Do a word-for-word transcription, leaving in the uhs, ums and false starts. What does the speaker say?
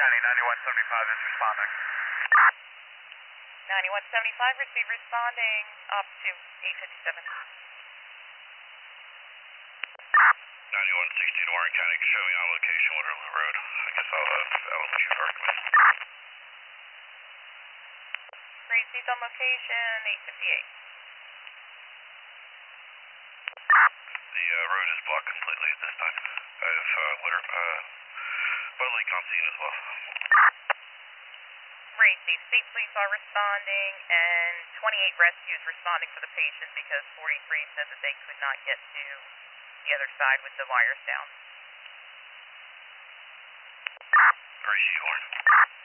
County, ninety-one seventy-five is responding. ninety-one seventy-five, receive responding up to eight fifty-seven. ninety-one sixteen, Warren County, show me on location, Waterloo Road. I guess I'll have Alameda Darkness. Received on location, eight fifty-eight. The uh, road is blocked completely at this time. I have uh, water, uh, water leak on scene as well. Received. State police are responding, and twenty-eight rescues responding for the patient because forty-three said that they could not get to the other side with the wires down. Receive, Warren.